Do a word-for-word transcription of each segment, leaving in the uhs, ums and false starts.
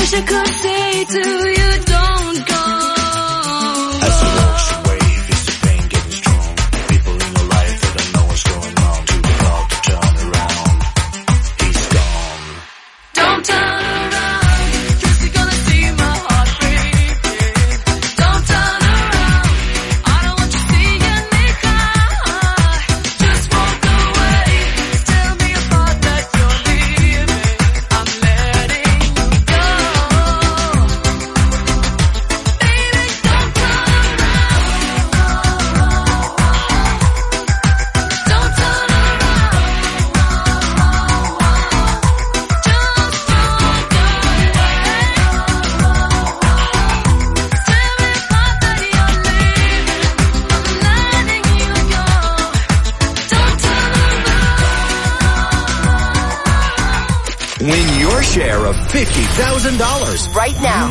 Wish I could say to you, don't go. As the ocean wave is the pain getting strong. People in your life that don't know what's going on. Too hard to turn around. He's gone. Don't turn around, 'cause you're gonna see my heart break. Don't turn around, I don't want you seeing me cry. Just walk away, tell me apart that you're leaving. I'm letting you go. Baby, don't turn around. Don't turn Win your share of fifty thousand dollars Right now.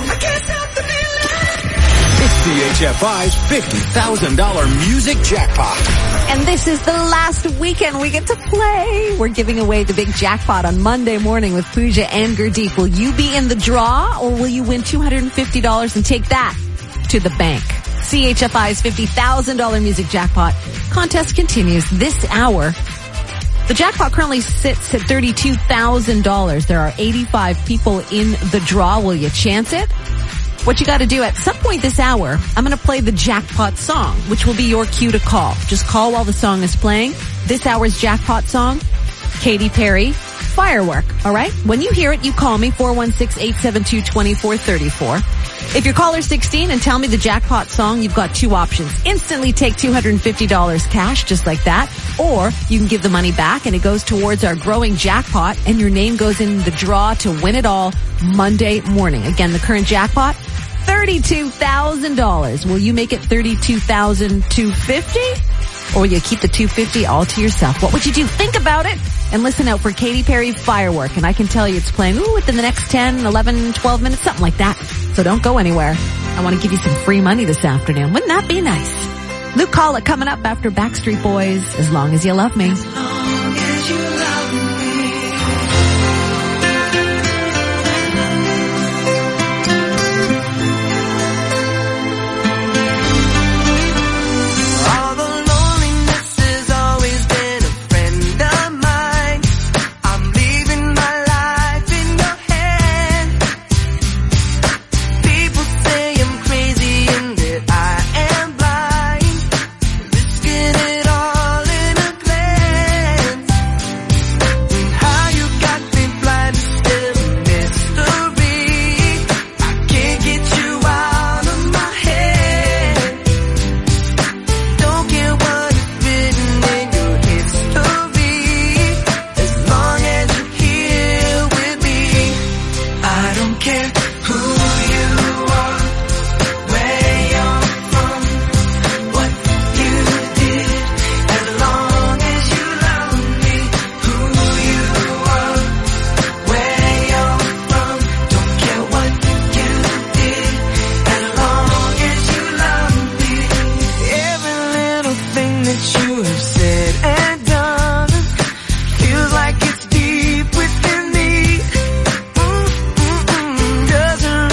It's C H F I's fifty thousand dollars music jackpot. And this is the last weekend we get to play. We're giving away the big jackpot on Monday morning with Pooja and Gurdeep. Will you be in the draw or will you win two hundred fifty dollars and take that to the bank? C H F I's fifty thousand dollars music jackpot contest continues this hour. The jackpot currently sits at thirty-two thousand dollars. There are eighty-five people in the draw. Will you chance it? What you got to do at some point this hour, I'm going to play the jackpot song, which will be your cue to call. Just call while the song is playing. This hour's jackpot song, Katy Perry, Firework. All right? When you hear it, you call me, four one six, eight seven two, two four three four. If you're caller sixteen and tell me the jackpot song, you've got two options. Instantly take two hundred fifty dollars cash, just like that. Or you can give the money back and it goes towards our growing jackpot and your name goes in the draw to win it all Monday morning. Again, the current jackpot, thirty-two thousand dollars. Will you make it thirty-two thousand two hundred fifty dollars? Or will you keep the two hundred fifty dollars all to yourself? What would you do? Think about it and listen out for Katy Perry Firework. And I can tell you it's playing ooh, within the next ten, eleven, twelve minutes, something like that. So don't go anywhere. I want to give you some free money this afternoon. Wouldn't that be nice? Luke Collett coming up after Backstreet Boys, As Long As You Love Me. As long as you love me. All the loneliness has always been a friend of mine. I'm leaving my life in your hands. People say I'm crazy and that I am blind, risking it all in a glance. And how you got me blind is still a mystery. I can't get you out of my head. Don't care what is written in your history, as long as you're here with me. I don't care who you are, where you're from, what you did, as long as you love me. Who you are, where you're from, don't care what you did, as long as you love me. Every little thing that you have said and done feels like it's deep within me. Mm-mm-mm. Doesn't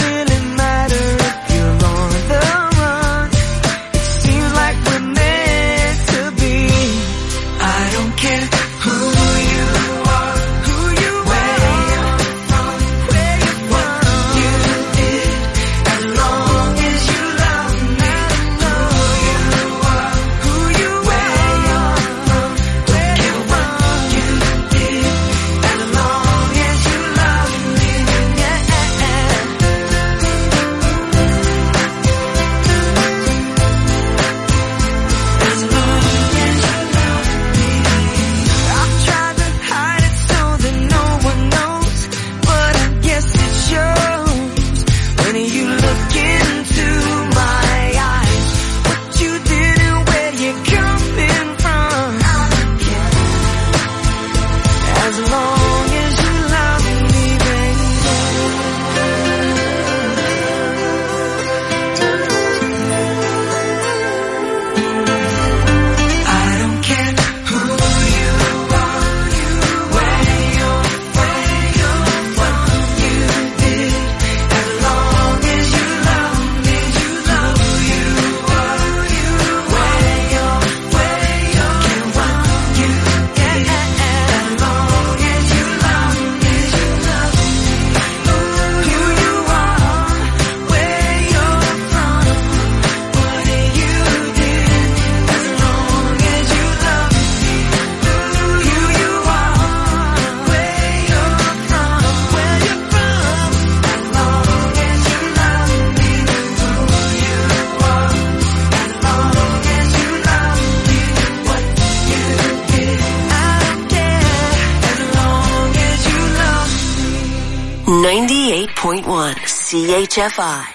point one C H F I.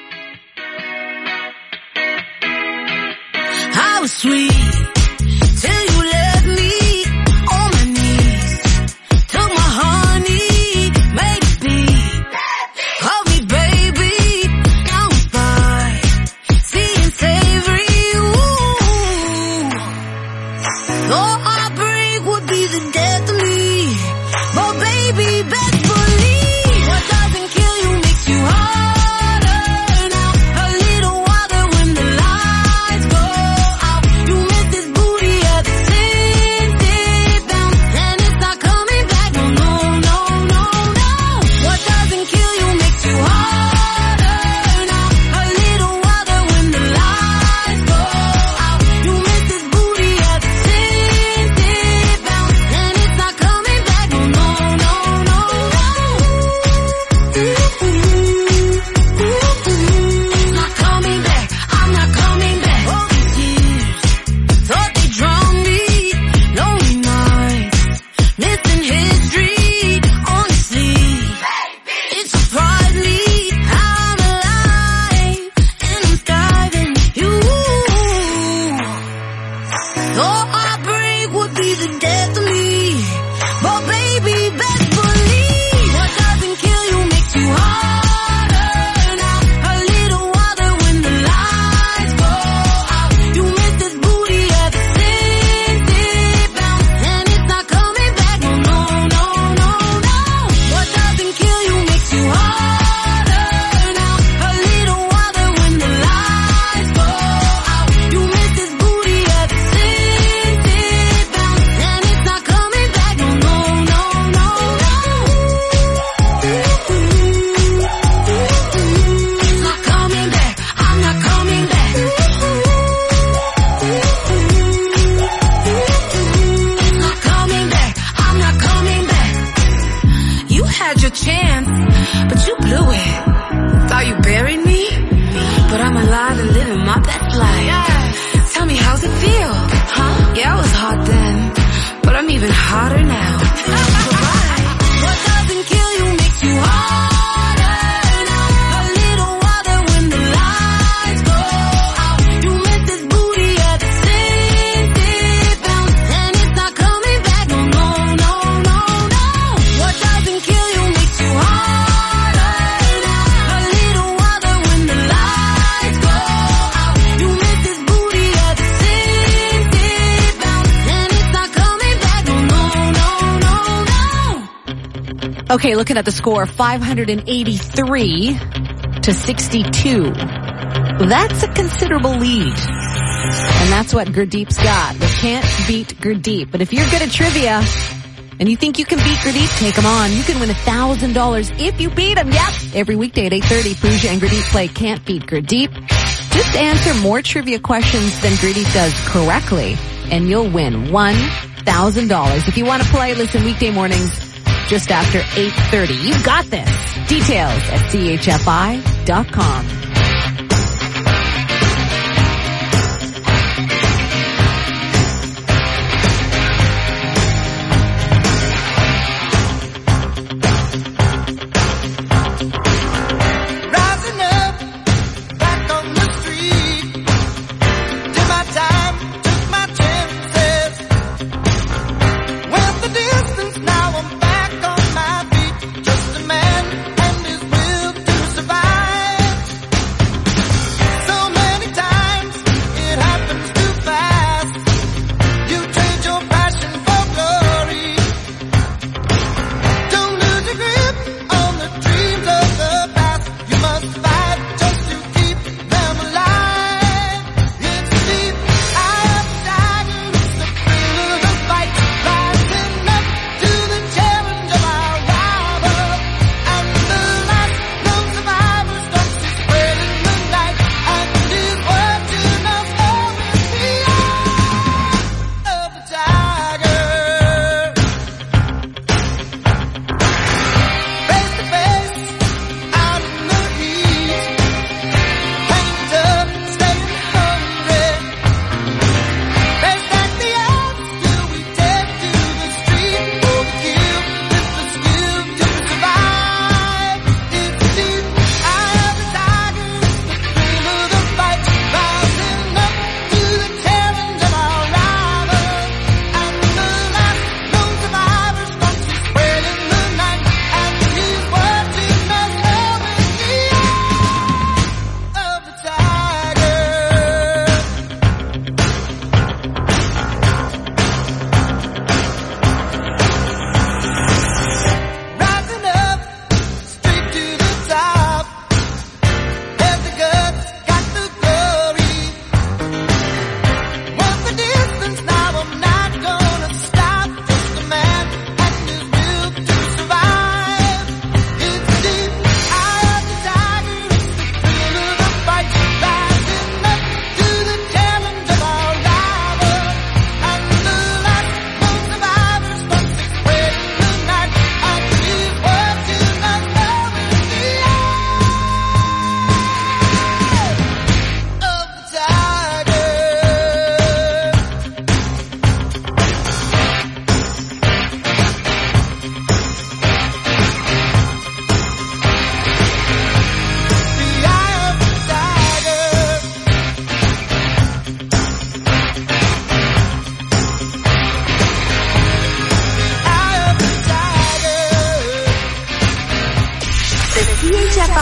I was sweet till you left me on my knees. Took my honey, made it bleed. Called me baby, now I'm fine. Seeing savory, ooh. Thought heartbreak would be the death of me. But baby, best believe what doesn't kill you makes you harder. Now a little water when the lights go out. You miss this booty at the city bounce, and it's not coming back. No, no, no, no, no. What doesn't kill you makes you harder. Now a little water when the lights go out. You miss this booty at the city bounce, and it's not coming back. No, no, no, no, no. It's not coming back. I'm not coming back. All these years, thought they drowned me. Lonely nights, missing history. Honestly, it surprised me how I'm alive and I'm thriving. You thought heartbreak would be the death of me, but baby, best believe what doesn't kill you makes you harder. Now a little water when the lights go out. You miss this booty at the city bounce, and it's not coming back. No, no, no, no, no. What doesn't kill you makes you harder. Now a little water when the lights go out. You miss this booty at the city bounce, and it's not coming back. No, no, no, no, no. It's not coming back. I'm not coming back. It's not coming back. I'm not coming back. You had your chance, but you blew it. Thought you buried me, but I'm alive and living my best life. Tell me, how's it feel? Huh? Yeah, I was hot then, but I'm even hotter now. Goodbye. What doesn't kill you makes you harder. Now a little water when the lights go out. You miss this booty at the city bounce, and it's not coming back. No, no, no, no, no. What doesn't kill you makes you harder. Now a little water when the lights go out. You miss this booty at the city bounce, and it's not coming back. No, no, no, no, no. Okay, looking at the score, five hundred eighty-three to sixty-two. That's a considerable lead. And that's what Gurdeep's got. We can't beat Gurdeep. But if you're good at trivia and you think you can beat Gurdeep, take him on. You can win one thousand dollars if you beat him. Yep. Every weekday at eight thirty, Pooja and Gurdeep play Can't Beat Gurdeep. Just answer more trivia questions than Gurdeep does correctly, and you'll win one thousand dollars. If you want to play, listen weekday mornings just after eight thirty. You got this. Details at C H F I dot com. Rising up, back on the street. Did my time, took my chances. Went the distance, now I'm back on my feet. Just a man and his will to survive.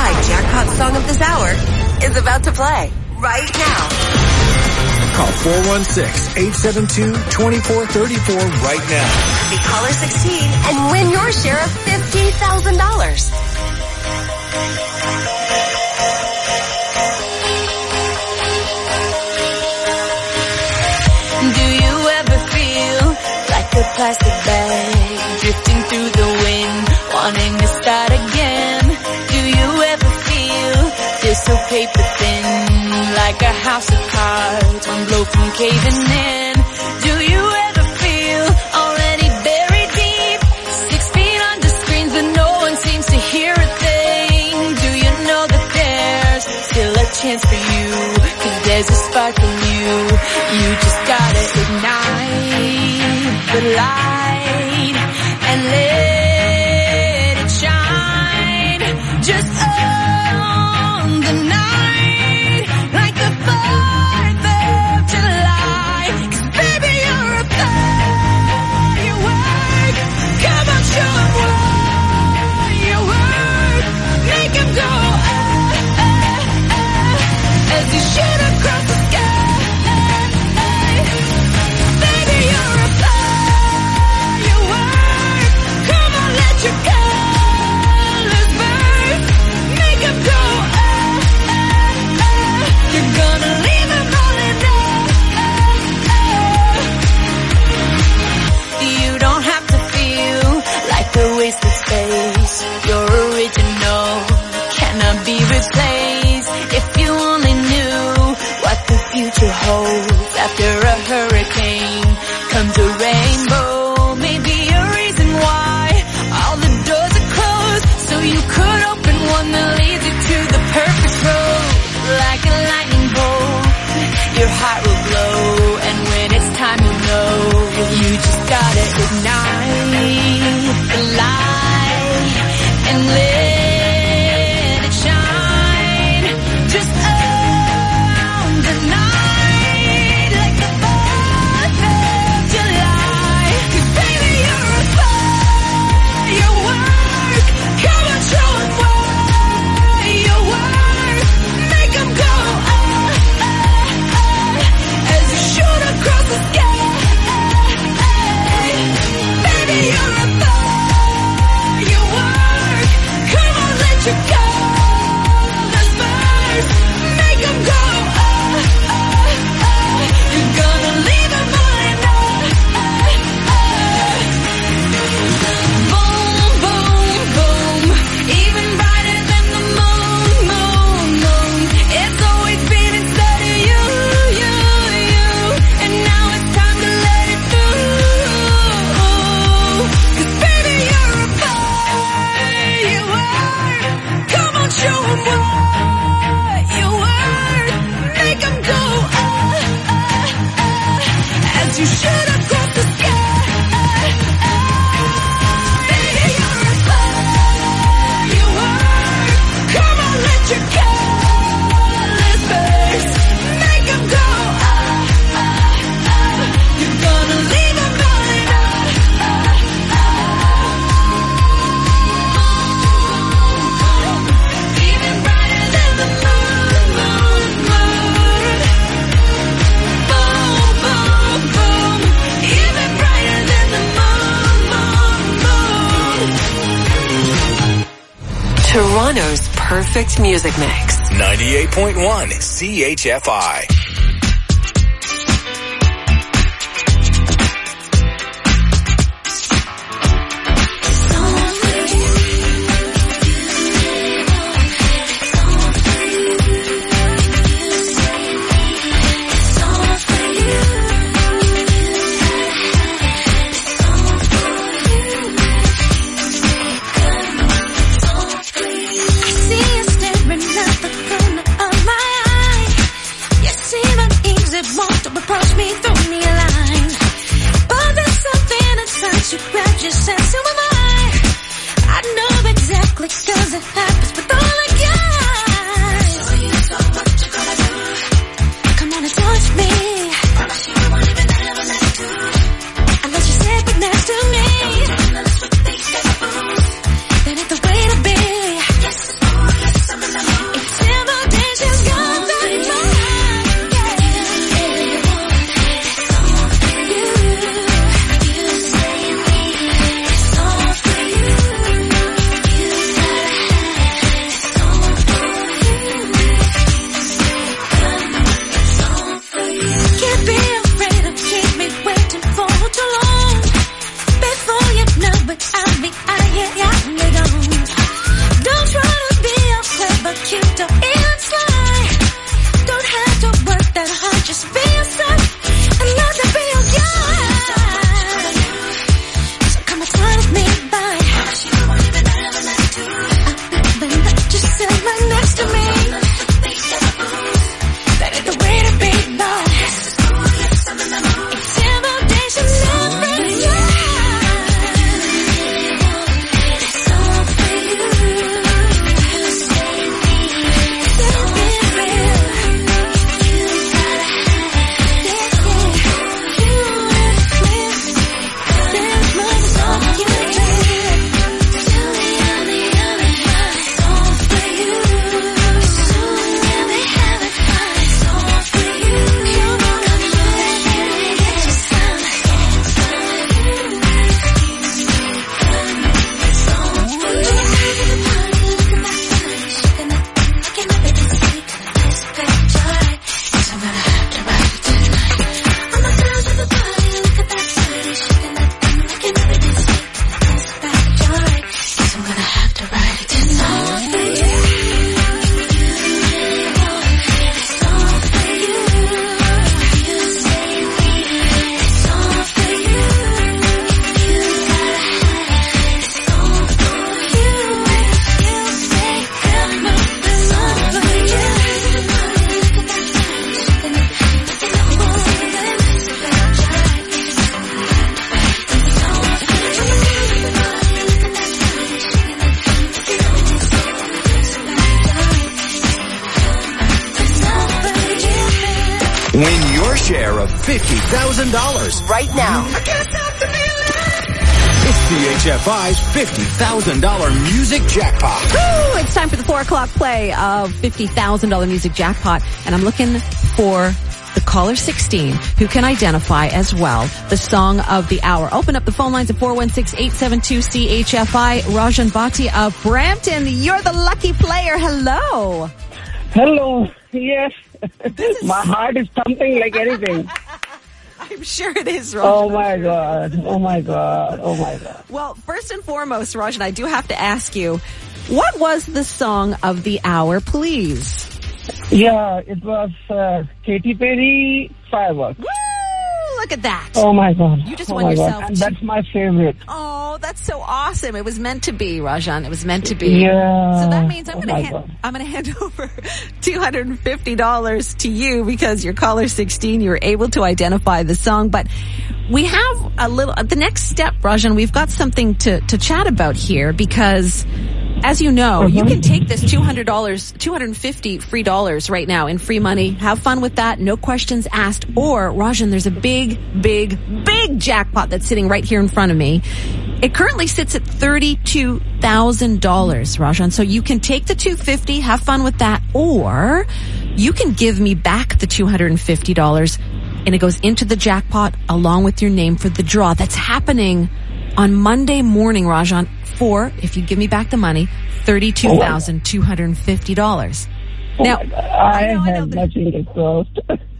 jackpot song of this hour is about to play right now. Call four one six, eight seven two, two four three four right now. Be caller sixteen and win your share of fifty thousand dollars. Do you ever feel like a plastic bag drifting through the wind, wanting to start again? Do you ever feel just so paper thin, like a house of cards, one blow from caving in? Do you ever feel already buried deep, six feet under screens but no one seems to hear a thing? Do you know that there's still a chance for you, 'cause there's a spark in you? You just gotta ignite the light and let it shine. Just own the night like the fourth of July. 'Cause baby, you're a firework. Come on, show 'em what you're worth. Make 'em go ah, ah, ah, as you shoot across the sky. Baby, you're a firework. Come on, let your colors burn. Make 'em go ah, ah, ah. You're gonna leave 'em all in ah. You don't have to feel like a wasted space. You're original, cannot be replaced. If you only knew what the future holds. After a hurricane comes a rainbow. Maybe a reason why all the doors are closed, so you could open one that leads you to the perfect road. Like a lightning bolt, your heart will glow, and when it's time you'll know. You just gotta ignite the light and let it shine. Just own the night like the fourth of July. 'Cause baby, you're a firework. Come on, show 'em what you're worth. Make 'em go ah, ah, ah, as you shoot across the sky. Baby, you're a firework. Come on, let your colors burn. Make 'em go ah, ah, ah. You're gonna leave 'em all in ah, ah, ah. Boom, boom, boom. Even brighter than the moon, moon, moon. It's always been inside of you, you, you. And now it's time to let it through. 'Cause baby, you're a firework. Come on, show 'em what you're worth. Make 'em go ah, ah, ah, as you shoot across the sky. Baby, you're a firework. Come on, let your colors burst. Make 'em go ah, ah, ah. You're gonna leave 'em all in ah, ah, ah. Even brighter than the moon, moon, moon. Boom, boom, boom. Even brighter than the moon, moon, moon. Toronto's perfect music mix. ninety-eight point one C H F I. See you staring at the corner of my eye. You see to me. That ain't the way to be, no. Intimidation never Win your share of fifty thousand dollars Right now. It's C H F I's fifty thousand dollars music jackpot. Woo! It's time for the four o'clock play of fifty thousand dollars music jackpot. And I'm looking for the caller sixteen who can identify as well the song of the hour. Open up the phone lines at four one six, eight seven two, C H F I. Rajan Bhatti of Brampton, you're the lucky player. Hello. Hello. Yes. My heart is thumping like anything. I'm sure it is, Rajan. Oh my God. Oh my God. Oh my God. Well, first and foremost, Rajan, I do have to ask you, what was the song of the hour, please? Yeah, it was uh, Katy Perry, Fireworks. Woo! Look at that. Oh my God. You just oh won my yourself God. And two- that's my favorite. Oh, that's so awesome. It was meant to be, Rajan. It was meant to be. Yeah. So that means I'm Oh going to my hand, God. I'm going to hand over two hundred fifty dollars to you because you're caller sixteen. You were able to identify the song, but we have a little, the next step, Rajan, we've got something to, to chat about here because as you know, you can take this two hundred dollars, two hundred fifty free dollars right now in free money. Have fun with that. No questions asked. Or, Rajan, there's a big, big, big jackpot that's sitting right here in front of me. It currently sits at thirty-two thousand dollars, Rajan. So you can take the two hundred fifty dollars, have fun with that, or you can give me back the two hundred fifty dollars and it goes into the jackpot along with your name for the draw. That's happening on Monday morning, Rajan, for, if you give me back the money, thirty-two thousand two hundred fifty dollars. Oh Now, my God. I, I know, I know have that- my fingers crossed.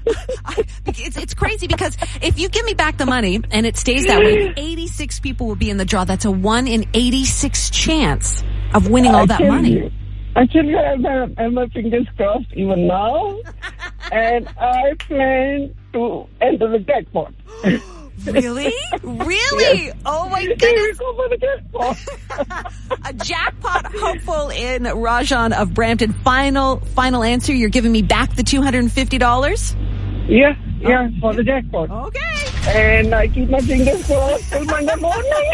I, it's, it's crazy because if you give me back the money and it stays that way, eighty-six people will be in the draw. That's a one in eighty-six chance of winning all I that tell money. You, I tell you, I have, my, I have my fingers crossed even now. And I plan to enter the jackpot. Really? Really? Yes. Oh my Here we goodness. go for the jackpot. A jackpot hopeful in Rajan of Brampton. Final, final answer. You're giving me back the two hundred fifty dollars? Yeah, yeah, for the jackpot. Okay. And I keep my fingers crossed till Monday morning.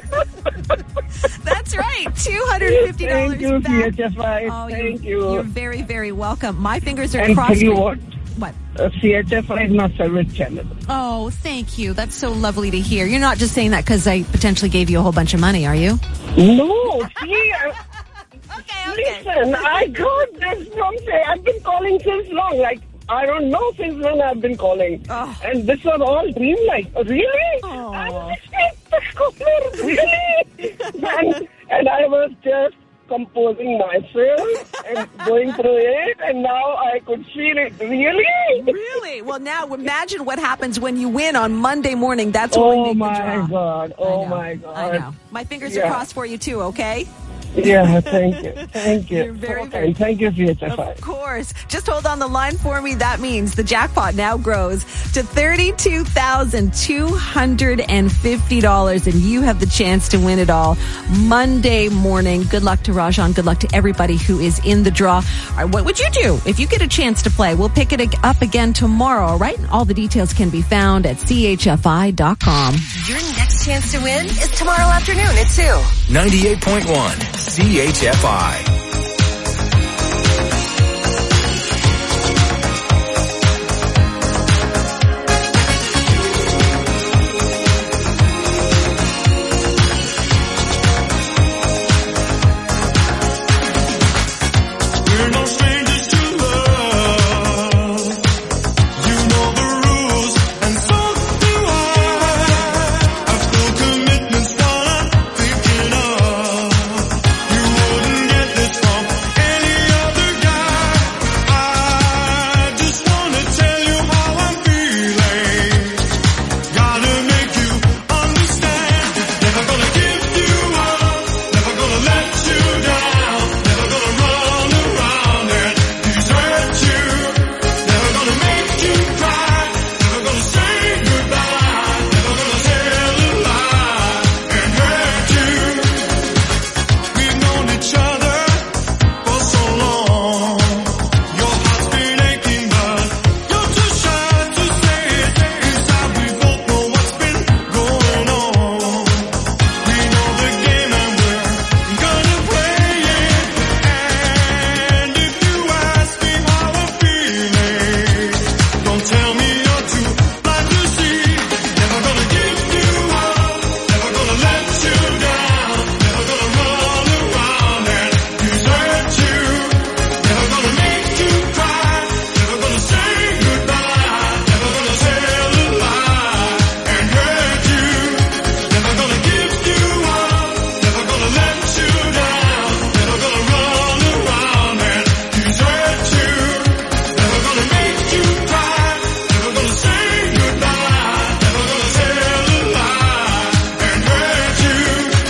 That's right. two hundred fifty dollars Thank you, back. C H F I. Oh, Thank you're, you. You're very, very welcome. My fingers are And tell crossed. you for- what, What? uh, C H F I is my favorite channel. Oh, thank you. That's so lovely to hear. You're not just saying that because I potentially gave you a whole bunch of money, are you? No, see, I, Okay, listen, I got this from, say, I've been calling since long, like, I don't know since when I've been calling. Oh. And this was all dream-like. Really? Oh. I'm just really? and, and I was just composing myself and going through it, and now I could feel it. Really? Really? Well, now imagine what happens when you win on Monday morning. That's when we Oh make the my draw. God. I Oh know. my God. I know. My fingers are Yeah. crossed for you too, okay? Yeah, thank you. Thank you. You're very, So very- kind. Thank you, C H F I. Of course. Just hold on the line for me. That means the jackpot now grows to thirty-two thousand two hundred fifty dollars, and you have the chance to win it all Monday morning. Good luck to Rajan. Good luck to everybody who is in the draw. All right, what would you do if you get a chance to play? We'll pick it up again tomorrow, all right? All the details can be found at C H F I dot com. Your next chance to win is tomorrow afternoon at two. ninety-eight point one C H F I. We're no strangers to love. You know the rules, and so do I. I've full commitments, what I'm thinking of. You wouldn't get this from any other guy. I just wanna tell you how I'm feeling. Gotta make you understand. Never gonna give you up. Never gonna let you down. Never gonna run around and desert you. Never gonna make you cry. Never gonna say goodbye. Never gonna tell a lie and hurt you. We've known each other for so long. Your heart's been aching, but you're too shy to say it. Inside we both know what's been going on. We know the game and we're gonna play it. And if you ask me how I'm feeling, don't tell me you're too blind to see. Never gonna give you up. Never gonna let you down. Never gonna run around and desert you. Never gonna make you cry. Never gonna say goodbye. Never gonna tell a lie and hurt you. Never gonna give you up. Never gonna let you down. Never gonna run around and desert you. Never gonna make you cry. Never gonna say goodbye. Never gonna tell a lie and hurt you.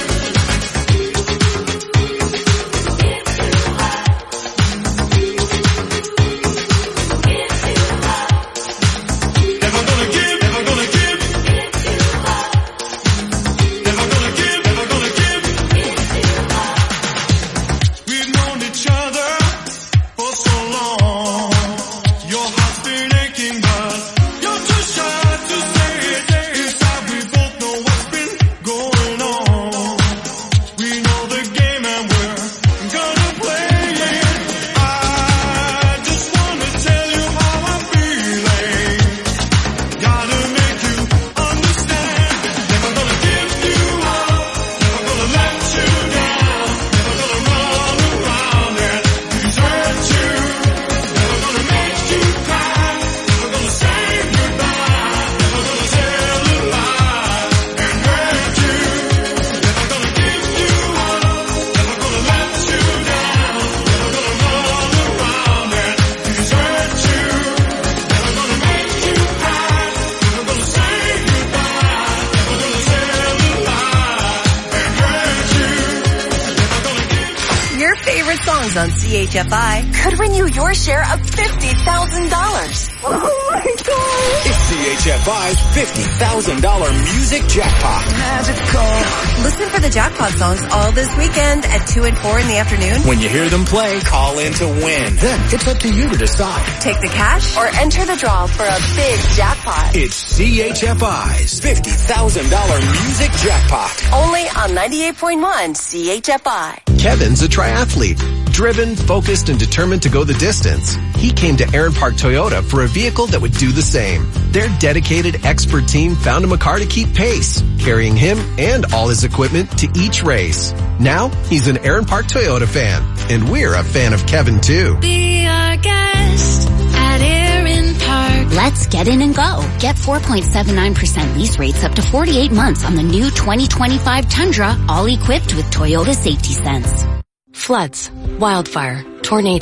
Never gonna give, never gonna give. Never gonna give, never gonna give. We've known each other for so long. Your heart's been aching, but you're too shy to say it. Inside we both know what's been going on. We know the game and we're gonna play it. I just wanna tell you how I'm feeling. Gotta make you understand. Never gonna give you up. Never gonna let you down. Never gonna run around and desert you. Never gonna make you cry. Never gonna say goodbye. Never gonna tell a lie and hurt you. Never gonna give you up. Never gonna let you down. Never gonna run around and desert you. Never gonna make you cry. Never gonna say goodbye. Never gonna tell a lie and hurt you. Never gonna give Your favorite songs on C H F I could win you your share of fifty thousand dollars. Oh my God. It's C H F I's fifty thousand dollars music jackpot. Listen for the jackpot songs all this weekend at two and four in the afternoon. When you hear them play, call in to win. Then it's up to you to decide. Take the cash or enter the draw for a big jackpot. It's C H F I's fifty thousand dollars music jackpot. Only on ninety-eight point one C H F I. Kevin's a triathlete, driven, focused, and determined to go the distance. He came to Aaron Park Toyota for a vehicle that would do the same. Their dedicated, expert team found him a car to keep pace, carrying him and all his equipment to each race. Now, he's an Aaron Park Toyota fan, and we're a fan of Kevin too. Be our guest at Aaron Park. Let's get in and go. Get four point seven nine percent lease rates up to forty-eight months on the new twenty twenty-five Tundra, all equipped with Toyota Safety Sense. Floods, wildfire, tornado,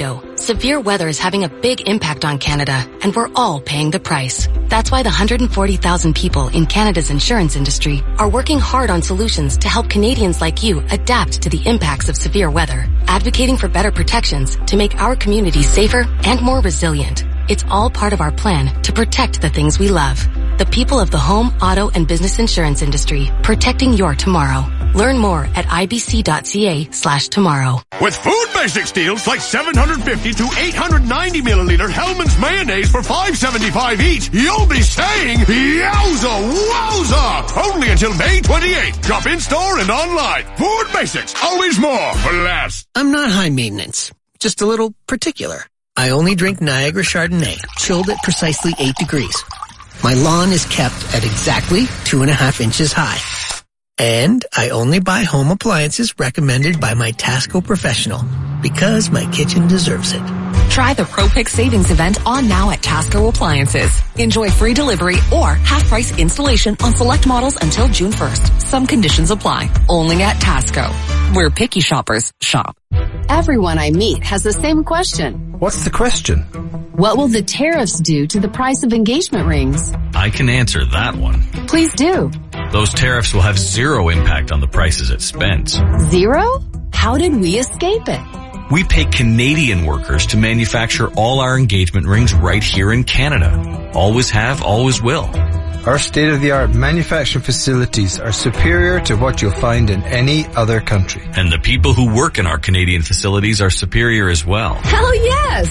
Severe weather is having a big impact on Canada, and we're all paying the price. That's why the one hundred forty thousand people in Canada's insurance industry are working hard on solutions to help Canadians like you adapt to the impacts of severe weather, advocating for better protections to make our communities safer and more resilient. It's all part of our plan to protect the things we love. The people of the home, auto, and business insurance industry, protecting your tomorrow. Learn more at ibc.ca slash tomorrow. With Food Basics deals like seven hundred fifty to eight hundred ninety milliliter Hellmann's mayonnaise for five seventy-five each, you'll be saying, yowza wowza! Only until May twenty-eighth. Shop in store and online. Food Basics, always more for less. I'm not high maintenance, just a little particular. I only drink Niagara Chardonnay, chilled at precisely eight degrees. My lawn is kept at exactly two and a half inches high. And I only buy home appliances recommended by my Tasco professional because my kitchen deserves it. Try the ProPick Savings event on now at Tasco Appliances. Enjoy free delivery or half-price installation on select models until June first. Some conditions apply. Only at Tasco, where picky shoppers shop. Everyone I meet has the same question. What's the question? What will the tariffs do to the price of engagement rings? I can answer that one. Please do. Those tariffs will have zero impact on the prices at Spence. Zero? How did we escape it? We pay Canadian workers to manufacture all our engagement rings right here in Canada. Always have, always will. Our state-of-the-art manufacturing facilities are superior to what you'll find in any other country. And the people who work in our Canadian facilities are superior as well. Hell yes!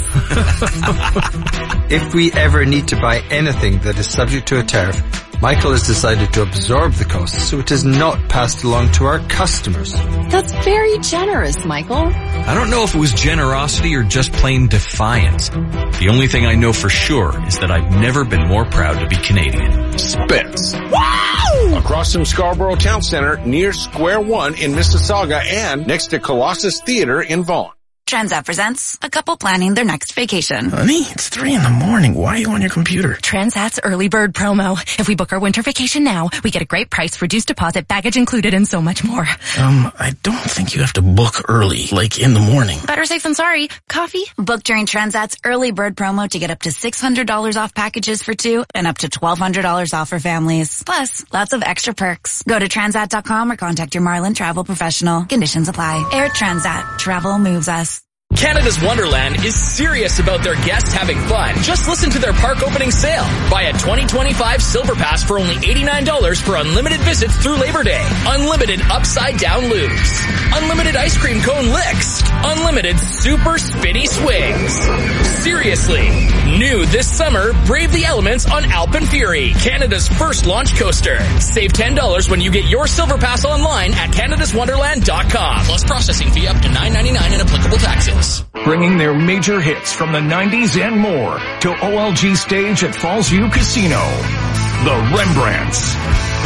If we ever need to buy anything that is subject to a tariff, Michael has decided to absorb the cost so it is not passed along to our customers. That's very generous, Michael. I don't know if it was generosity or just plain defiance. The only thing I know for sure is that I've never been more proud to be Canadian. Spence. Wow! Across from Scarborough Town Center, near Square One in Mississauga, and next to Colossus Theater in Vaughan. Transat presents a couple planning their next vacation. Honey, it's three in the morning. Why are you on your computer? Transat's early bird promo. If we book our winter vacation now, we get a great price, reduced deposit, baggage included, and so much more. Um, I don't think you have to book early, like in the morning. Better safe than sorry. Coffee? Book during Transat's early bird promo to get up to six hundred dollars off packages for two and up to twelve hundred dollars off for families. Plus, lots of extra perks. Go to transat dot com or contact your Marlin travel professional. Conditions apply. Air Transat. Travel moves us. Canada's Wonderland is serious about their guests having fun. Just listen to their park opening sale. Buy a twenty twenty-five Silver Pass for only eighty-nine dollars for unlimited visits through Labor Day. Unlimited upside down loops. Unlimited ice cream cone licks. Unlimited super spinny swings. Seriously. New this summer, brave the elements on Alpine Fury, Canada's first launch coaster. Save ten dollars when you get your Silver Pass online at canadas wonderland dot com. Plus processing fee up to nine ninety-nine and applicable taxes. Bringing their major hits from the nineties and more to O L G Stage at Falls View Casino. The Rembrandts.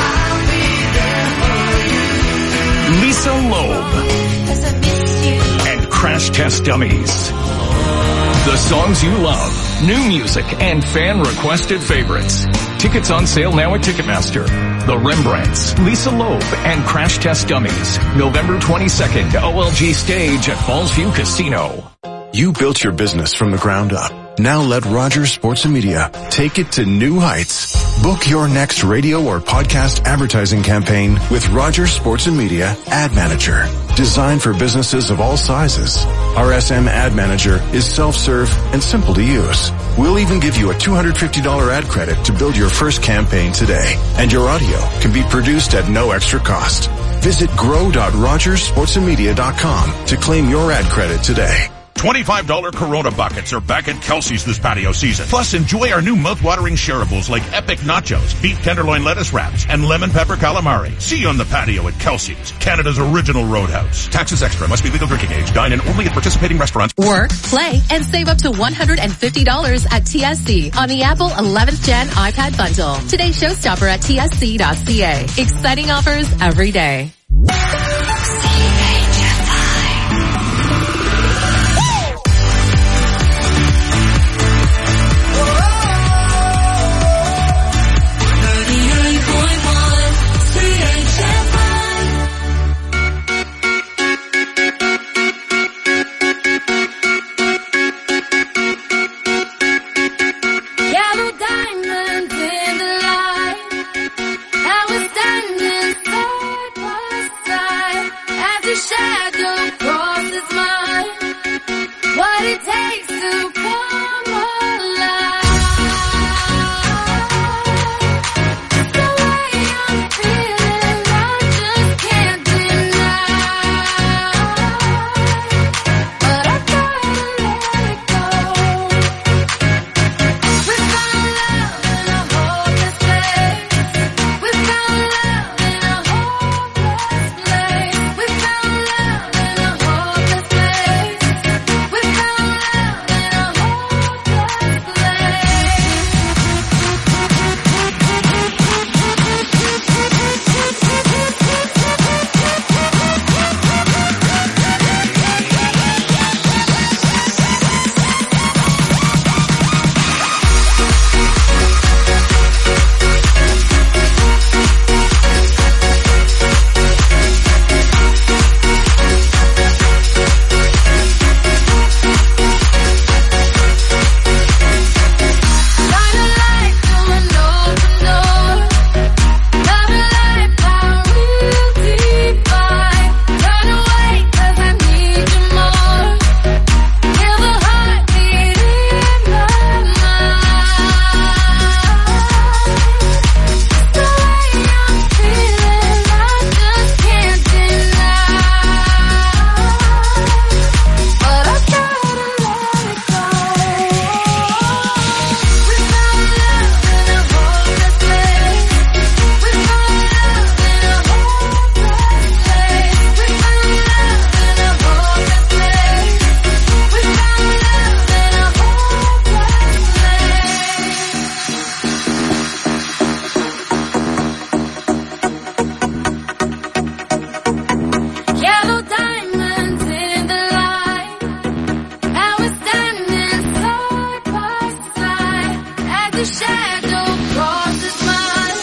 Lisa Loeb. And Crash Test Dummies. The songs you love, new music, and fan-requested favorites. Tickets on sale now at Ticketmaster. The Rembrandts, Lisa Loeb, and Crash Test Dummies. November twenty-second, O L G Stage at Falls View Casino. You built your business from the ground up. Now let Rogers Sports and Media take it to new heights. Book your next radio or podcast advertising campaign with Rogers Sports and Media Ad Manager. Designed for businesses of all sizes. R S M Ad Manager is self-serve and simple to use. We'll even give you a two hundred fifty dollars ad credit to build your first campaign today. And your audio can be produced at no extra cost. Visit grow dot rogers sports and media dot com to claim your ad credit today. twenty-five dollars Corona buckets are back at Kelsey's this patio season. Plus, enjoy our new mouth-watering shareables like Epic Nachos, Beef Tenderloin Lettuce Wraps, and Lemon Pepper Calamari. See you on the patio at Kelsey's, Canada's original roadhouse. Taxes extra. Must be legal drinking age. Dine in only at participating restaurants. Work, play, and save up to one hundred fifty dollars at T S C on the Apple eleventh Gen iPad bundle. Today's showstopper at T S C dot C A. Exciting offers every day. takes to come alive. The way I'm feeling, I just can't deny. But I gotta let it go. We found love in a hopeless place. We found love in a hopeless place. We found love in a hopeless place. We found love in a hopeless Shine a light through an open door. Love and light, power will divide. Turn away 'cause I need you more. Feel the heartbeat in my mind. The way I'm feeling, I just can't deny. But I gotta let it go. We found love in a hopeless place. We found love in a hopeless place. We found love in a hopeless place. We found love in a hopeless place. Yellow diamonds in the light. Now we're standing side by side as the shadow crosses mine.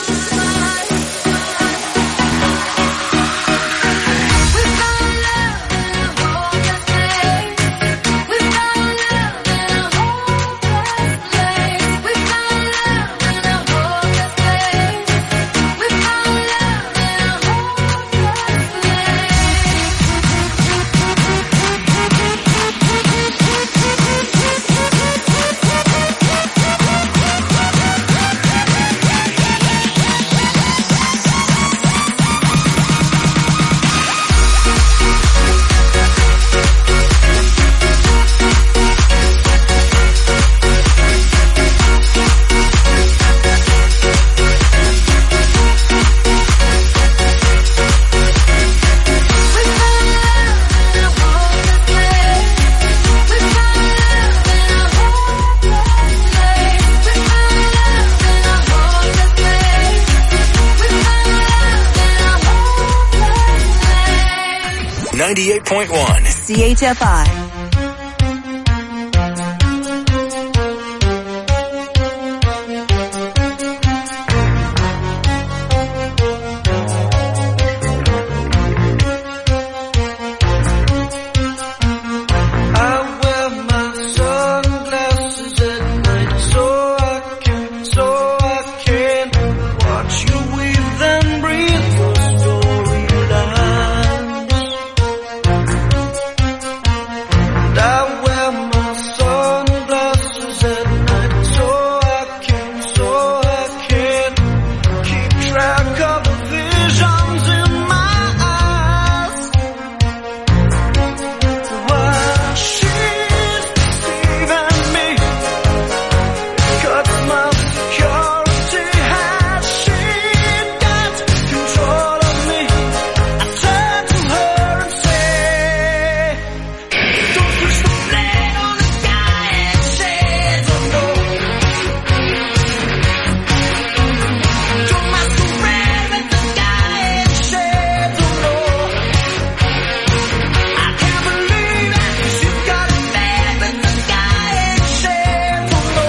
We found love in a hopeless place. We found love in a hopeless place. We found love in a hopeless place. We found love in a ninety-eight point one. C H F I. I wear my sunglasses at night so I can, so I can watch you weave and breathe your storylines. And I wear my sunglasses at night so I can, so I can keep track of the visions in my eyes. While she's deceiving me, cuts my security. Has she got control of me? I turn to her and say, don't push the blade on the guy and shades of no. Don't masquerade with the guy and shades of no. I can't believe it, she's got a man with the guy and shades of no.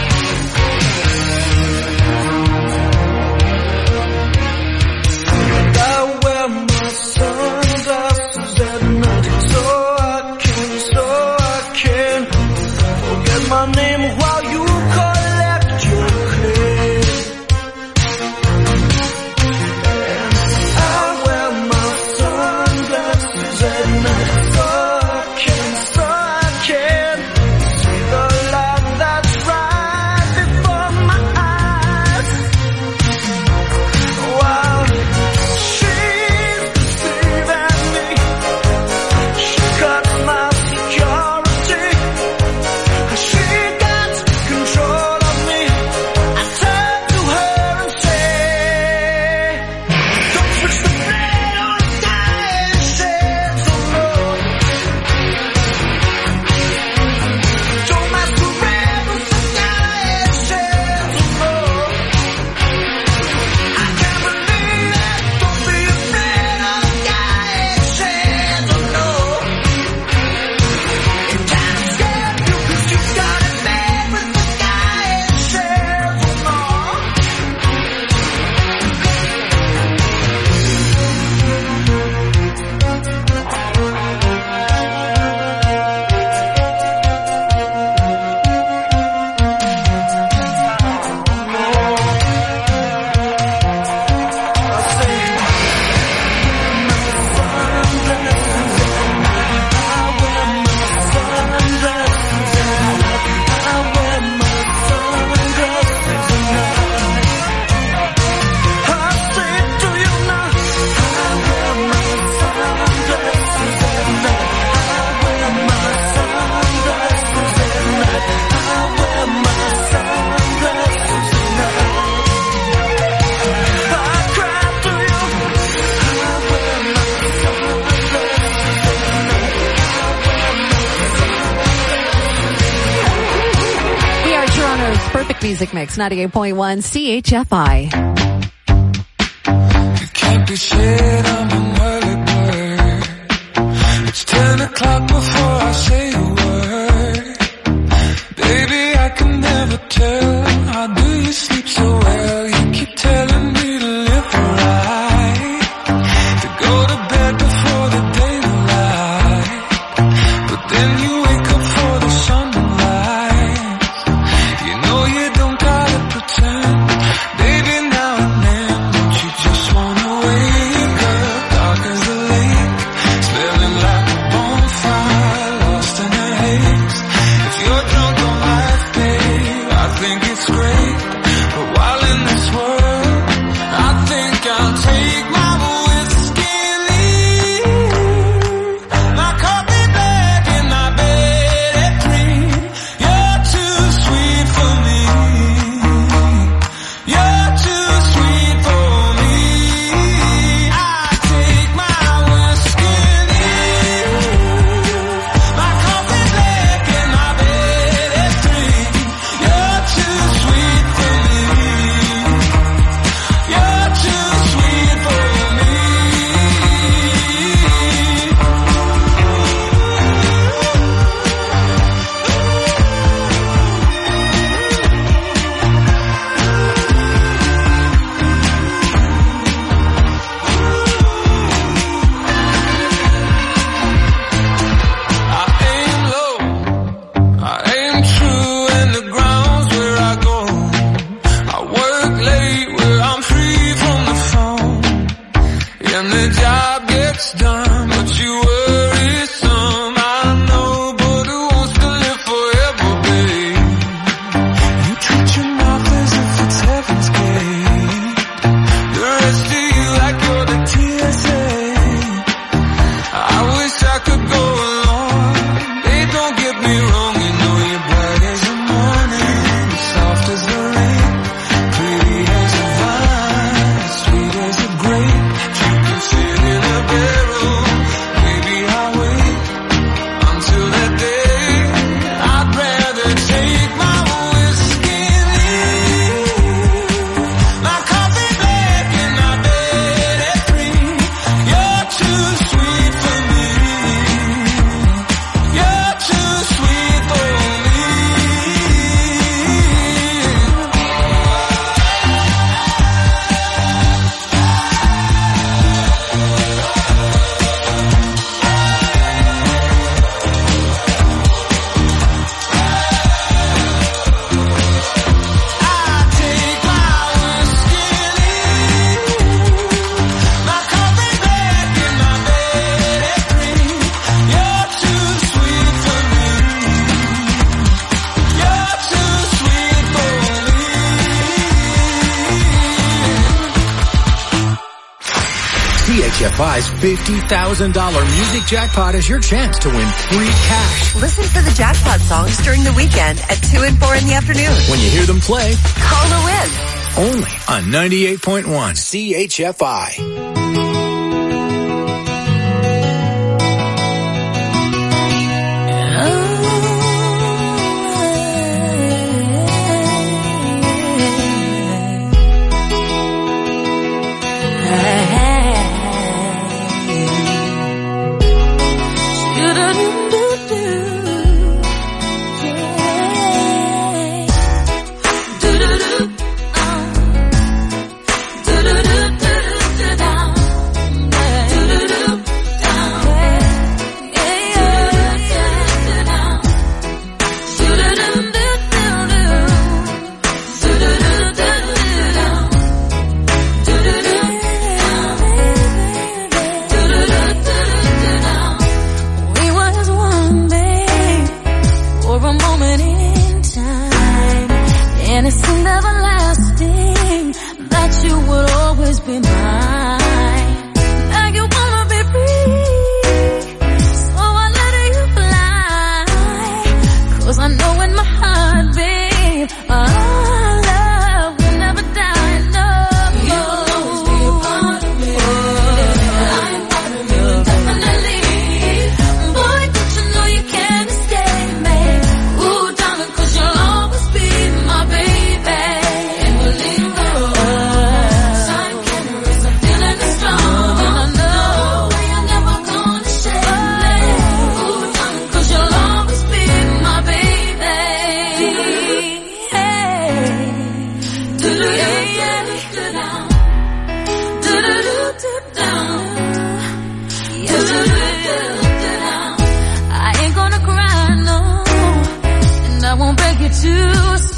And I wear my sunglasses at night so I can, so I can forget my name while you collect your claim. And I wear my sunglasses at night so I can, so I can Earth's perfect music mix, ninety-eight point one C H F I. Can't be shit, I'm an early bird. It's ten o'clock before I say a word. Baby, I can never tell. How do you sleep so well? You keep telling me to live right, to go to bed before the daylight. But then you wake up for the sunlight. You know you don't gotta pretend. Baby, now and then, don't you just wanna wake up dark as a lake, smelling like a bonfire, lost in a haze. If you're drunk on life, babe, I think it's great. But while in this world, I think I'll take my whiskey and leave. My coffee black and my bed at three. You're too sweet for me. You're too sweet for me. I take my whiskey and leave. My coffee black and my bed at three. You're too sweet for me. You're too sweet for me. I aim low, I aim true, and the ground's where I go. I work late where I'm free from the phone, and the job gets done, but you worry some. I know, but who wants to live forever, babe? You treat your mouth as if it's heaven's gate. The rest of you like you're the T S A. I wish I could go along. Babe, don't get me wrong, you know you're bright as the morning, soft as the rain, pretty as a vine, sweet as a grape. You can sit in a barrel, maybe I'll wait until that day. I'd rather take my whiskey and leave. My coffee black and my bed at three. You're too sweet for me. You're too sweet for me. I take my whiskey and leave. My coffee black and my bed at three. You're too sweet for me. You're too sweet for me. C H F I's fifty thousand dollars music jackpot is your chance to win free cash. Listen for the jackpot songs during the weekend at two and four in the afternoon. When you hear them play, Call to win. only on ninety-eight point one C H F I. We was one, babe, for a moment in time, and it seemed everlasting that you would always be mine. Now you wanna be free, so I let you fly. 'Cause I know in my heart, babe, our love will never die. No, you'll always be a part of me. I'm part of you, definitely. Boy, don't you know you can't escape me? Ooh, darling, 'cause you'll always be my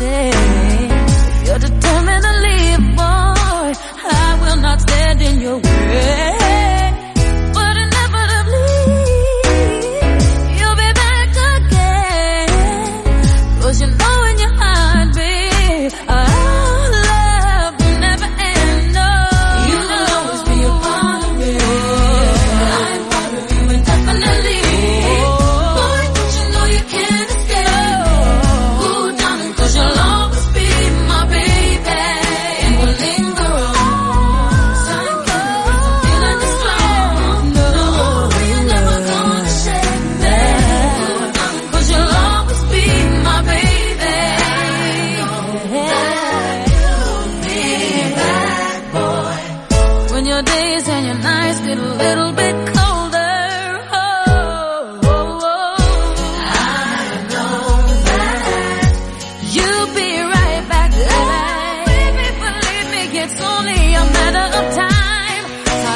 say, if you're determined to leave, boy, I will not stand in your way. But inevitably, you'll be back again. 'Cause you know in your heart, babe, our love will never end. No, you will always be a part of me. I'm part of you indefinitely. Boy, don't you know you can't escape? Ooh, darling, 'cause you'll always be my baby, and we'll linger on. Sign covers, I'm feeling this strong. No, you're never gonna shake me. Ooh, darling, 'cause you'll always be my baby. You'll be back, boy. When your days and your nights get a little bit colder, oh, oh, oh. I know that you'll be right back. Oh, baby, believe me, it's only a matter of time.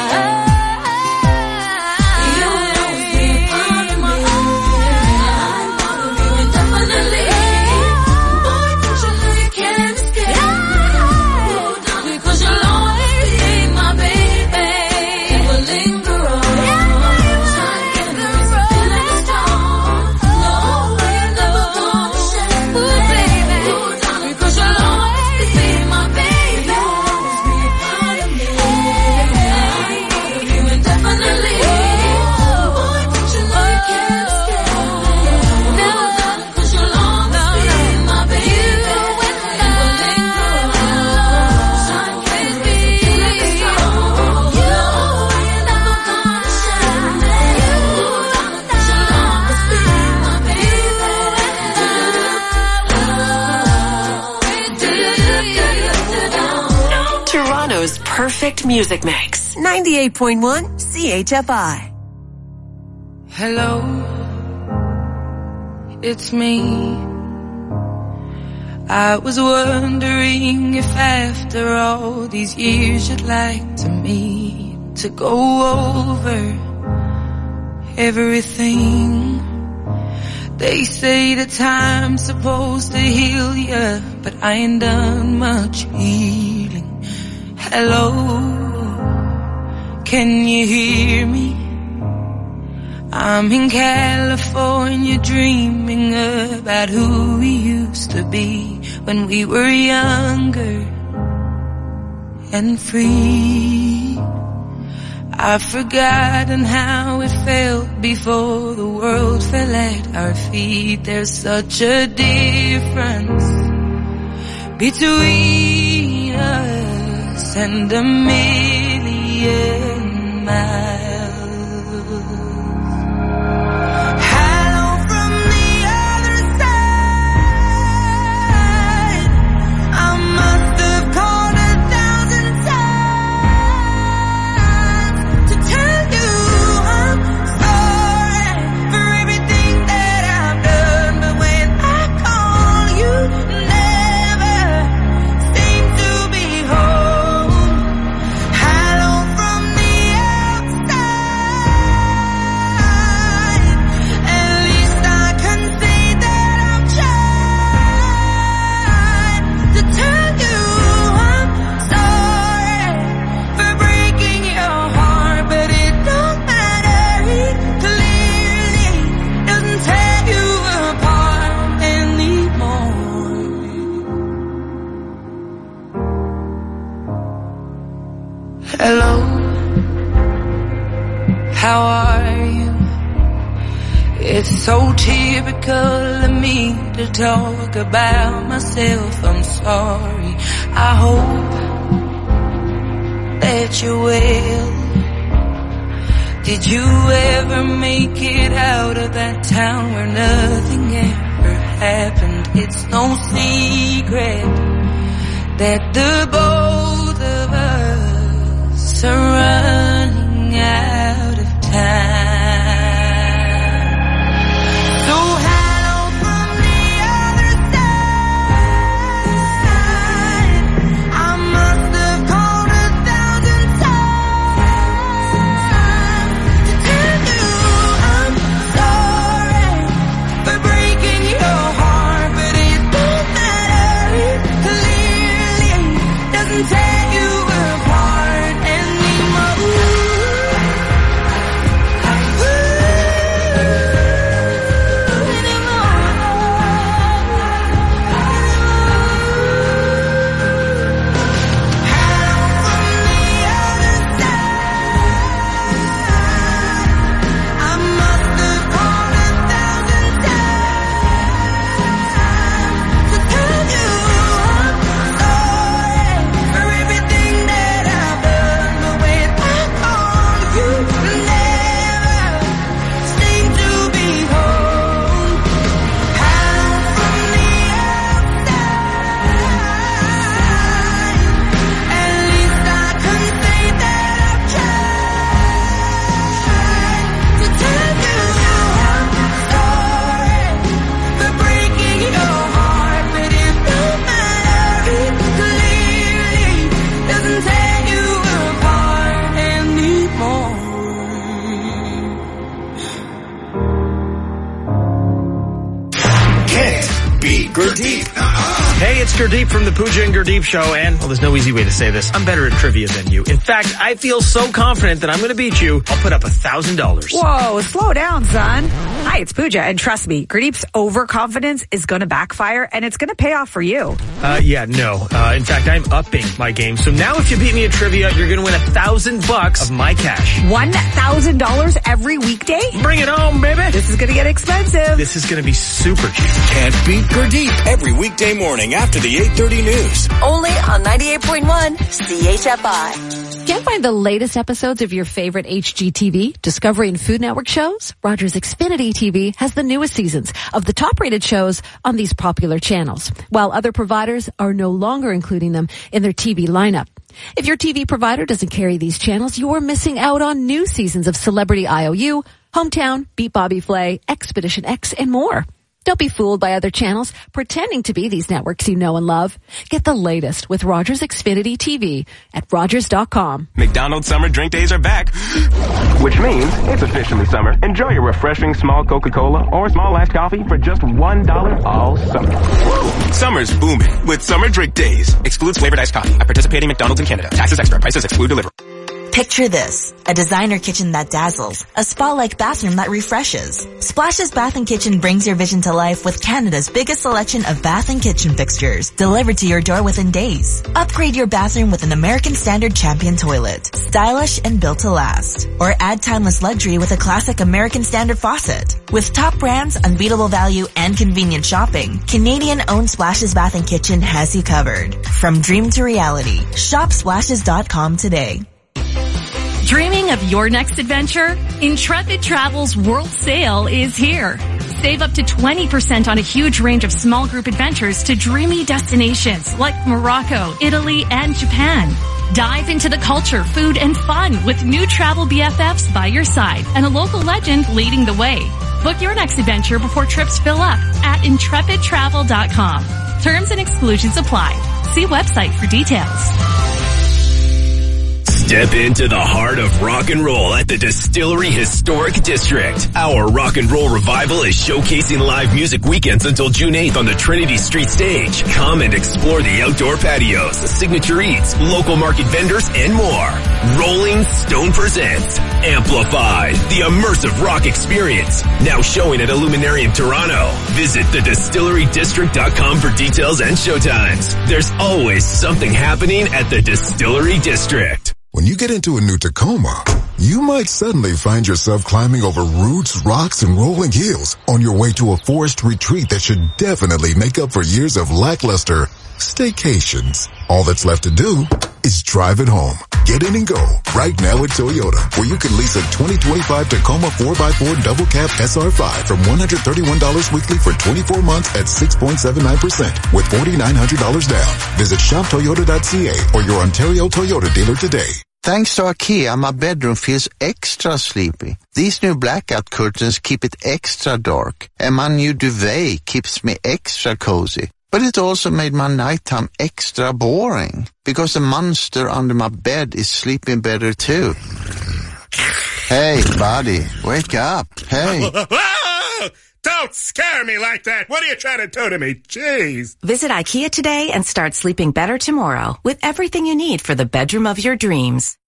You will always be a part of me. I'm part of you indefinitely. Boy, don't you know you can't escape? Ooh, darling, 'cause you'll always be my baby, and we'll linger on. Sign covers, I'm feeling strong. No, you're never gonna shake me. Ooh, baby, ooh, darling, 'cause you'll always be my baby. You'll always be a part of me. I'm part of you indefinitely. Boy, don't you know you can't escape? No, darling, 'cause you'll always be my baby, and we'll linger on. Sign covers, I'm feeling strong. You, you're never gonna shake me. Ooh, darling, 'cause you'll always be my baby. Toronto's perfect music mix. ninety-eight point one C H F I. Hello, it's me. I was wondering if after all these years you'd like to meet to go over everything. They say that time's supposed to heal ya, but I ain't done much healing. Hello, can you hear me? I'm in California dreaming about who we used to be when we were younger and free. I've forgotten how it felt before the world fell at our feet. There's such a difference between us and a million miles. Hello, how are you? It's so typical of me to talk about myself. I'm sorry. I hope that you're well. Did you ever make it out of that town where nothing ever happened? It's no secret that the both of us are running out of time. So hello from the other side. I must have called a thousand times to tell you I'm sorry for breaking your heart, but it don't matter. Gurdeep. Hey, it's Gurdeep from the Pooja and Gurdeep Show, and, well, there's no easy way to say this. I'm better at trivia than you. In fact, I feel so confident that I'm going to beat you, I'll put up a thousand dollars. Whoa, slow down, son. Hi, it's Pooja, and trust me, Gurdeep's overconfidence is going to backfire, and it's going to pay off for you. Uh, yeah, no. Uh, in fact, I'm upping my game. So now if you beat me at trivia, you're going to win a thousand bucks of my cash. One thousand dollars every weekday? Bring it home, baby. This is going to get expensive. This is going to be super cheap. Can't beat Gurdeep every weekday morning after the eight thirty news. Only on ninety-eight point one C H F I. Can't find the latest episodes of your favorite H G T V, Discovery, and Food Network shows? Rogers Xfinity T V has the newest seasons of the top-rated shows on these popular channels, while other providers are no longer including them in their T V lineup. If your T V provider doesn't carry these channels, you're missing out on new seasons of Celebrity I O U, Hometown, Beat Bobby Flay, Expedition X, and more. Don't be fooled by other channels pretending to be these networks you know and love. Get the latest with Rogers Xfinity T V at Rogers dot com. McDonald's summer drink days are back, which means it's officially summer. Enjoy your refreshing small Coca-Cola or small iced coffee for just one dollar all summer. Summer's booming with summer drink days. Excludes flavored iced coffee at participating McDonald's in Canada. Taxes extra. Prices exclude delivery. Picture this, a designer kitchen that dazzles, a spa-like bathroom that refreshes. Splash's Bath and Kitchen brings your vision to life with Canada's biggest selection of bath and kitchen fixtures, delivered to your door within days. Upgrade your bathroom with an American Standard Champion toilet, stylish and built to last. Or add timeless luxury with a classic American Standard faucet. With top brands, unbeatable value, and convenient shopping, Canadian-owned Splash's Bath and Kitchen has you covered. From dream to reality, shop splashes dot com today. Dreaming of your next adventure? Intrepid Travel's World Sale is here. Save up to twenty percent on a huge range of small group adventures to dreamy destinations like Morocco, Italy, and Japan. Dive into the culture, food, and fun with new travel B F Fs by your side and a local legend leading the way. Book your next adventure before trips fill up at intrepid travel dot com. Terms and exclusions apply. See website for details. Step into the heart of rock and roll at the Distillery Historic District. Our rock and roll revival is showcasing live music weekends until June eighth on the Trinity Street stage. Come and explore the outdoor patios, signature eats, local market vendors, and more. Rolling Stone presents Amplified, the immersive rock experience. Now showing at Illuminarium Toronto. Visit the distillery district dot com for details and showtimes. There's always something happening at the Distillery District. When you get into a new Tacoma, you might suddenly find yourself climbing over roots, rocks, and rolling hills on your way to a forest retreat that should definitely make up for years of lackluster staycations. All that's left to do is drive it home. Get in and go right now at Toyota, where you can lease a twenty twenty-five Tacoma four by four double cab S R five from one hundred thirty-one dollars weekly for twenty-four months at six point seven nine percent with four thousand nine hundred dollars down. Visit shop toyota dot c a or your Ontario Toyota dealer today. Thanks to IKEA, my bedroom feels extra sleepy. These new blackout curtains keep it extra dark, and my new duvet keeps me extra cozy. But it also made my nighttime extra boring, because the monster under my bed is sleeping better too. Hey, buddy, wake up. Hey. Don't scare me like that. What are you trying to do to me? Jeez. Visit IKEA today and start sleeping better tomorrow with everything you need for the bedroom of your dreams.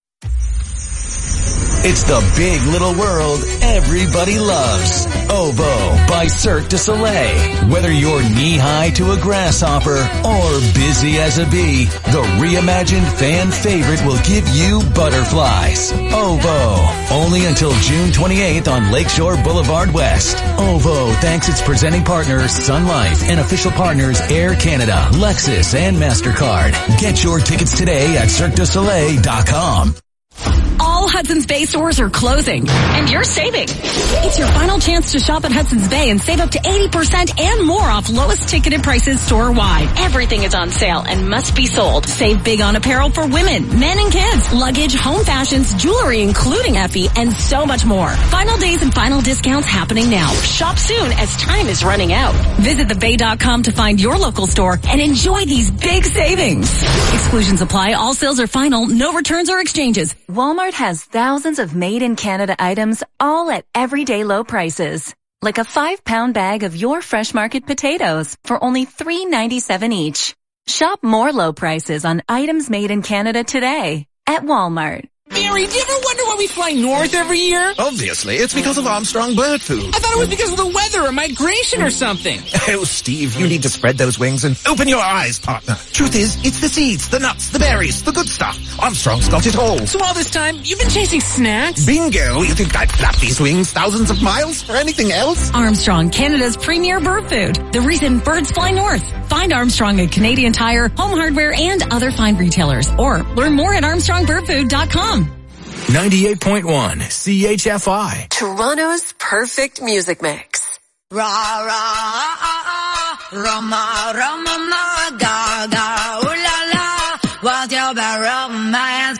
It's the big little world everybody loves. Ovo by Cirque du Soleil. Whether you're knee-high to a grasshopper or busy as a bee, the reimagined fan favorite will give you butterflies. Ovo. Only until June twenty-eighth on Lakeshore Boulevard West. Ovo thanks its presenting partners Sun Life and official partners Air Canada, Lexus, and MasterCard. Get your tickets today at cirque du soleil dot com. All Hudson's Bay stores are closing, and you're saving. It's your final chance to shop at Hudson's Bay and save up to eighty percent and more off lowest ticketed prices store-wide. Everything is on sale and must be sold. Save big on apparel for women, men and kids, luggage, home fashions, jewelry including Effie, and so much more. Final days and final discounts happening now. Shop soon as time is running out. Visit the bay dot com to find your local store and enjoy these big savings. Exclusions apply. All sales are final. No returns or exchanges. Walmart has thousands of made-in-Canada items, all at everyday low prices. Like a five-pound bag of your Fresh Market potatoes for only three ninety-seven each. Shop more low prices on items made in Canada today at Walmart. Mary, do you ever wonder why we fly north every year? Obviously, it's because of Armstrong Bird Food. I thought it was because of the weather or migration or something. Oh, Steve, you need to spread those wings and open your eyes, partner. Truth is, it's the seeds, the nuts, the berries, the good stuff. Armstrong's got it all. So all this time, you've been chasing snacks? Bingo! You think I'd flap these wings thousands of miles for anything else? Armstrong, Canada's premier bird food. The reason birds fly north. Find Armstrong at Canadian Tire, Home Hardware, and other fine retailers. Or learn more at armstrong bird food dot com. ninety-eight point one C H F I. Toronto's perfect music mix. Ra ra Roma Roma ma ga ga ooh la la. What's your bad romance?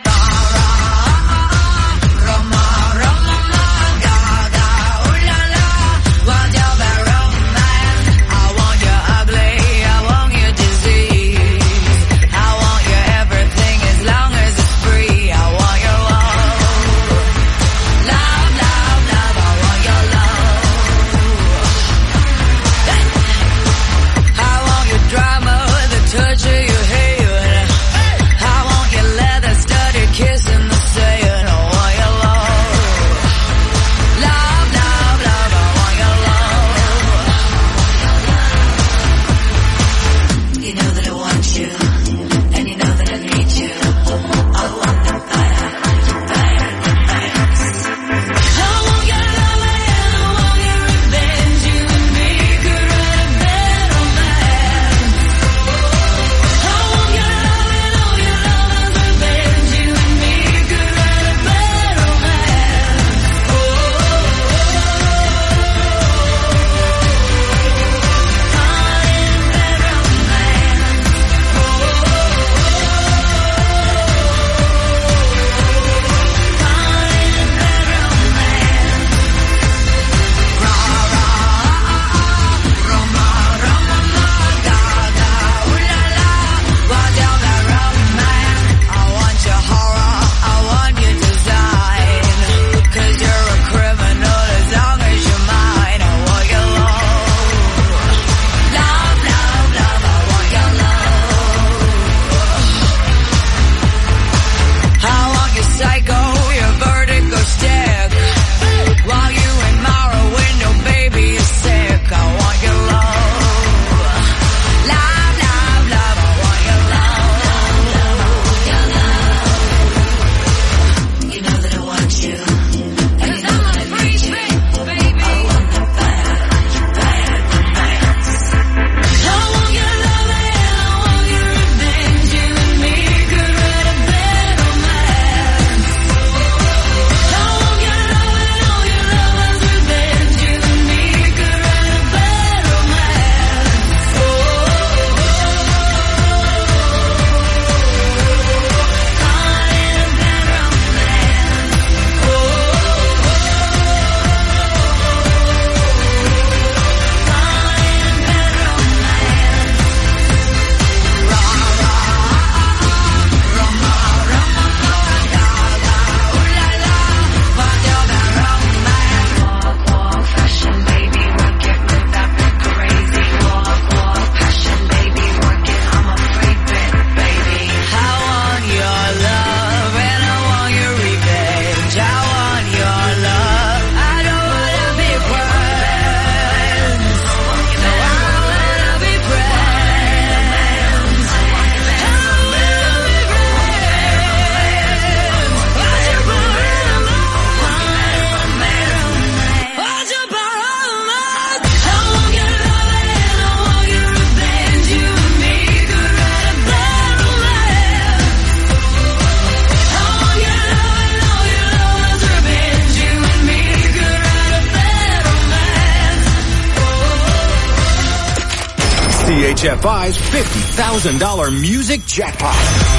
C H F I's fifty thousand dollars music jackpot.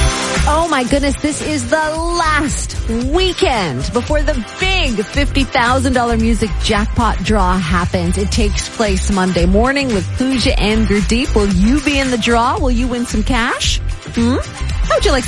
Oh my goodness, this is the last weekend before the big fifty thousand dollars music jackpot draw happens. It takes place Monday morning with Pooja and Gurdeep. Will you be in the draw? Will you win some cash? Hmm? How would you like